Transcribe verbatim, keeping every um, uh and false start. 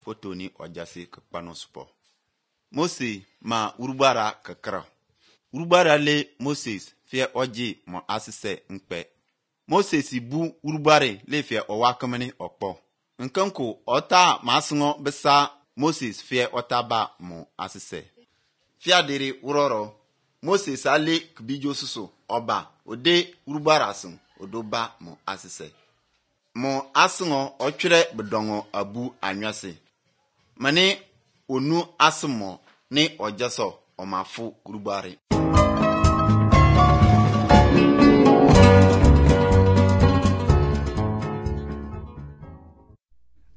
foto ni ojasi kpano supo. Mose ma urubara kakra. Urubara le Moses fie oji mo asise nkpe. Moses bu urubare le fie owa kamani okpo. Nkanko ota masungo besa Moses fie otaba mo asise. Fia diri uroro Moses ale kbijo susu oba ode urubara asun odoba mo asise. Mo asungo ochre bedongo abu anwase. Mani onu asmo ni ojaso omafu urubare.